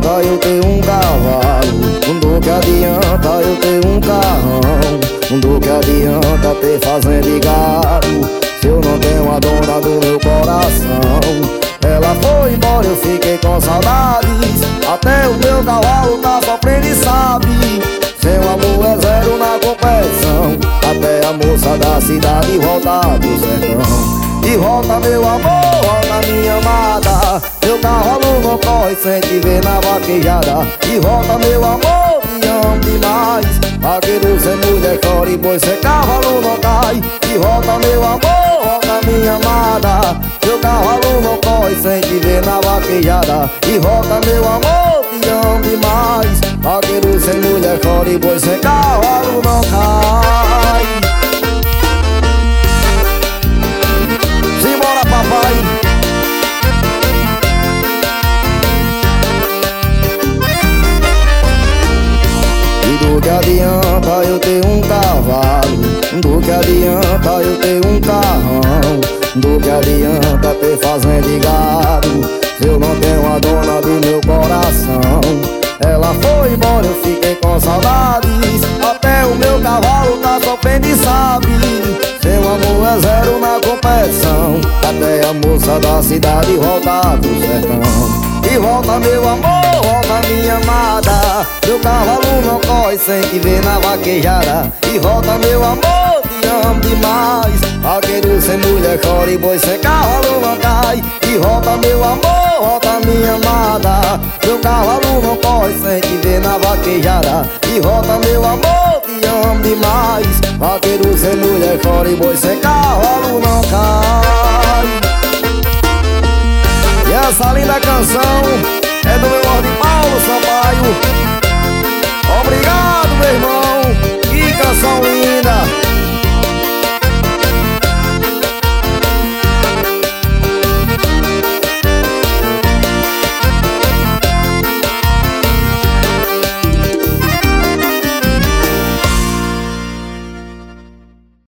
adianta eu ter um cavalo? Do que adianta eu ter um carrão? Do que adianta ter fazenda e gado, se eu não tenho a dona do meu coração? Ela foi embora, eu fiquei com saudades. Até o meu cavalo tá sofrendo e sabe. Seu amor é zero na competição. Até a moça da cidade volta do sertão. E volta meu amor, volta minha amada. Meu cavalo não corre sem te ver na vaquejada. E volta meu amor, te amo demais. Vaqueiro sem mulher chora e boi sem cavalo não cai. E volta meu amor, volta minha amada. Meu cavalo não corre sem te ver na vaquejada. E volta meu amor, te amo demais. Vaqueiro sem mulher chora e boi sem cavalo não cai. Simbora papai. E do que adianta eu ter um cavalo? Do que adianta eu ter um carrão? Do que adianta ter fazenda e gado, se eu não tenho a dona do meu coração? Ela foi embora, eu fiquei com saudades. Até o meu cavalo tá sofrendo e sabe. Seu amor é zero na competição. Até a moça da cidade volta do sertão. E volta meu amor, volta minha amada. Meu cavalo não corre sem te ver na vaquejada. E volta meu amor, te amo demais. Vaqueiro sem mulher chora e boi sem cavalo não cai. E volta meu amor, volta minha amada. Meu cavalo não corre sem te ver na vaquejada. E volta meu amor, te amo demais. Vaqueiro sem mulher chora e boi sem cavalo não cai. E essa linda canção é do meu Lorde Paulo Sampaio.